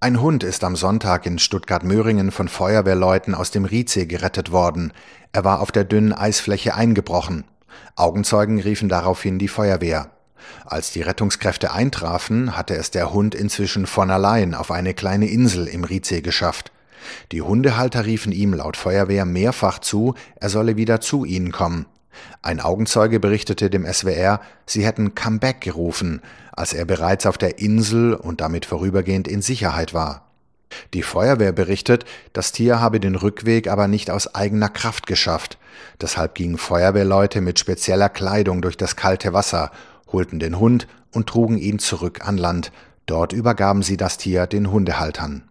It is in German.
Ein Hund ist am Sonntag in Stuttgart-Möhringen von Feuerwehrleuten aus dem Riedsee gerettet worden. Er war auf der dünnen Eisfläche eingebrochen. Augenzeugen riefen daraufhin die Feuerwehr. Als die Rettungskräfte eintrafen, hatte es der Hund inzwischen von allein auf eine kleine Insel im Riedsee geschafft. Die Hundehalter riefen ihm laut Feuerwehr mehrfach zu, er solle wieder zu ihnen kommen. Ein Augenzeuge berichtete dem SWR, sie hätten Comeback gerufen, als er bereits auf der Insel und damit vorübergehend in Sicherheit war. Die Feuerwehr berichtet, das Tier habe den Rückweg aber nicht aus eigener Kraft geschafft. Deshalb gingen Feuerwehrleute mit spezieller Kleidung durch das kalte Wasser, holten den Hund und trugen ihn zurück an Land. Dort übergaben sie das Tier den Hundehaltern.